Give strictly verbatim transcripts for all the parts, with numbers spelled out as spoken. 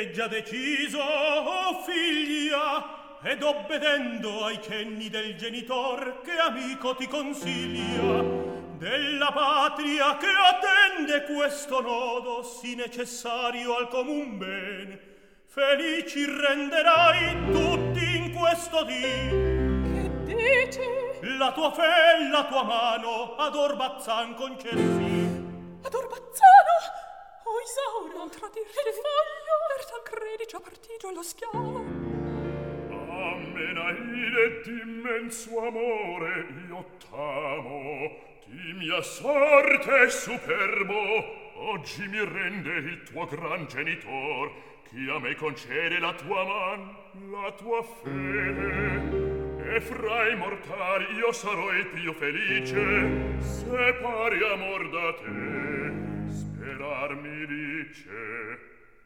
è già deciso, oh figlia, ed obbedendo ai cenni del genitor che amico ti consiglia, della patria che attende questo nodo sì necessario al comun ben, felici renderai tutti in questo dì. Che dici? La tua fe e la tua mano ad Orbazzan concessi. Ad Orbazzano? Oh Isaura, non tradirti. Che foglio? Per Tancredi già partito lo schiavo. A Menaide d'immenso amore io t'amo, di mia sorte superbo, oggi mi rende il tuo gran genitor, che a me concede la tua man, la tua fede. E fra i mortali io sarò il più felice, se pari amor da te sperar mi dice.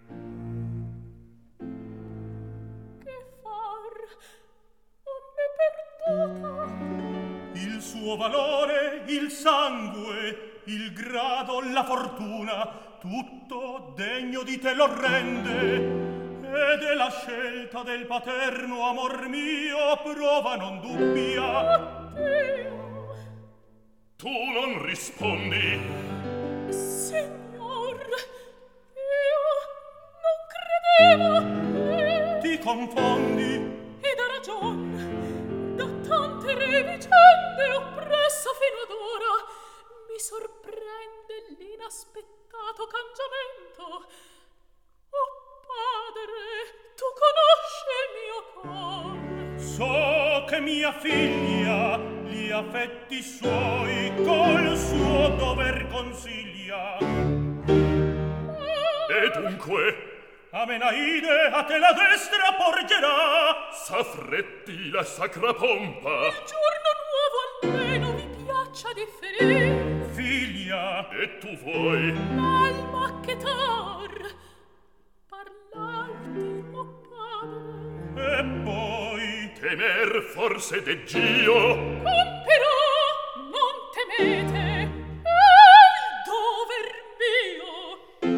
Che far? Oh me perduta. Il suo valore, il sangue, il grado, la fortuna, tutto degno di te lo rende. Ed è la scelta del paterno amor mio, prova non dubbia. Oddio. Tu non rispondi. Signor, io non credevo. Ti confondi. Ed ha ragion. Da tante revicende oppressa fino ad ora, mi sorprende l'inaspettato cangiamento. Oh padre, tu conosci il mio cor. So che mia figlia gli affetti suoi col suo dover consiglia. E dunque a Menaide a te la destra porgerà. s'affretti la sacra pompa. Il giorno nuovo almeno vi piaccia differir. Figlia, e tu vuoi l'alma che tor parlarti, o padre. e poi temer forse de Gio. Però non temete, è il dover mio.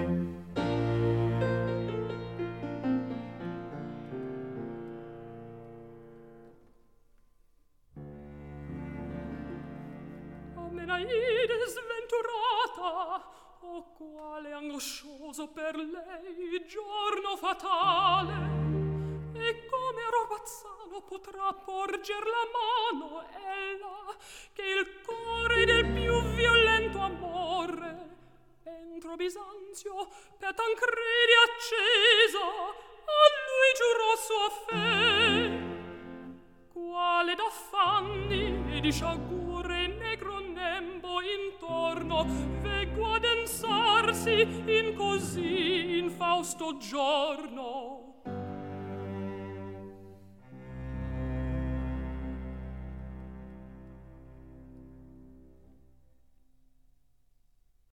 O Menaide sventurata, o quale angoscioso per lei giorno fatale. E come a Orbazzano potrà porger la mano ella, che il core del più violento amore entro Bisanzio per Tancredi acceso a lui giurò sua fe, quale d'affanni e di sciagure negro nembo intorno veggo adensarsi in così infausto giorno.